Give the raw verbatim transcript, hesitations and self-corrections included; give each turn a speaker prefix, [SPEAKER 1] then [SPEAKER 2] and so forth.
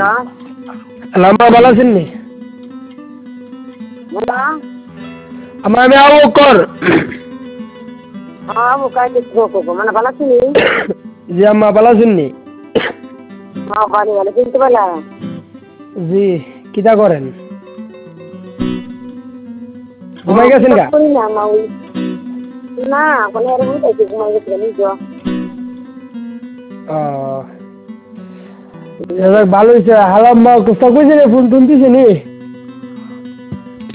[SPEAKER 1] Hello
[SPEAKER 2] আল্লামা ভালো আছেন নি?
[SPEAKER 1] হ্যালো
[SPEAKER 2] আমার আমি আবু বকর।
[SPEAKER 1] হ্যাঁ আবু কাইতে কোকো মানে ভালো আছিস
[SPEAKER 2] জি আম্মা ভালো আছেন নি?
[SPEAKER 1] হ্যাঁ ভালো ভালো চিনতে পারলা
[SPEAKER 2] জি কিটা করেন? ঘুমাই গেছেন গা?
[SPEAKER 1] করি না মা ওই না কোনো আর উঠেছি ঘুমাই গেছি নিজ
[SPEAKER 2] ও ভালো হয়েছে। হালাম্মা কোথা কইছে রে ফোন তুলতেছে নি?